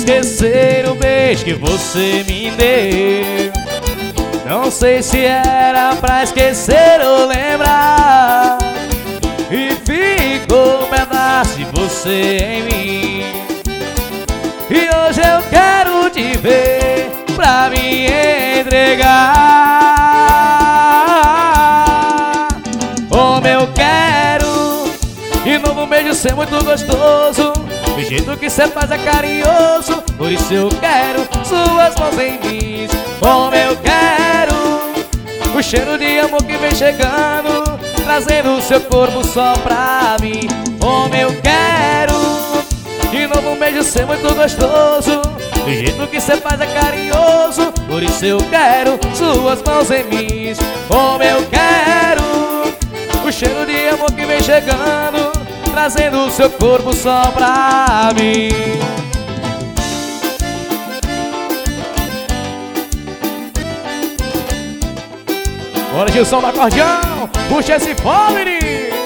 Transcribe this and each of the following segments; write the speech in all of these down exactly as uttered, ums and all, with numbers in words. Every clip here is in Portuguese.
esquecer o beijo que você me deu. Não sei se era pra esquecer ou lembrar, e ficou um pedaço de você em mim. E hoje eu quero te ver pra me entregar. Como eu quero de novo um beijo ser muito gostoso, do jeito que cê faz é carinhoso. Por isso eu quero suas mãos em mim. Como eu quero o cheiro de amor que vem chegando, trazendo o seu corpo só pra mim. Como eu quero de novo um beijo ser muito gostoso, do jeito que cê faz é carinhoso. Por isso eu quero suas mãos em mim. Como eu quero o cheiro de amor que vem chegando, trazendo o seu corpo só pra mim. Bora, Gilson do acordeão, puxa esse fone.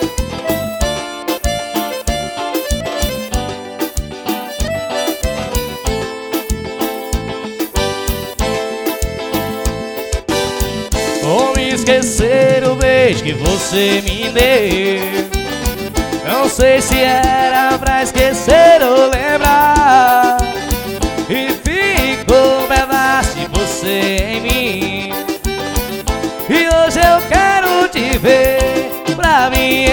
Como esquecer o beijo que você me deu. Não sei se era pra esquecer ou lembrar, e ficou um pedaço de você em mim. E hoje eu quero te ver pra me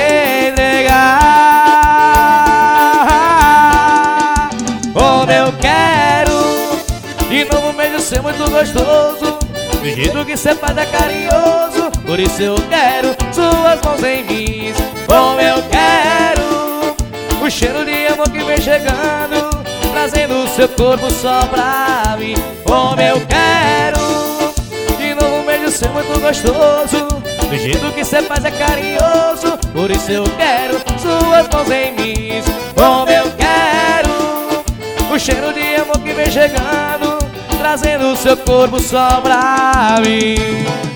entregar. Como eu quero de novo um beijo ser muito gostoso, do jeito que cê faz é carinhoso. Por isso eu quero suas mãos em mim. Como eu quero o cheiro de amor que vem chegando, trazendo o seu corpo só pra mim. Como eu quero de novo um beijo ser muito gostoso, do jeito que cê faz é carinhoso. Por isso eu quero suas mãos em mim. Como eu quero o cheiro de amor que vem chegando, trazendo o seu corpo só pra mim.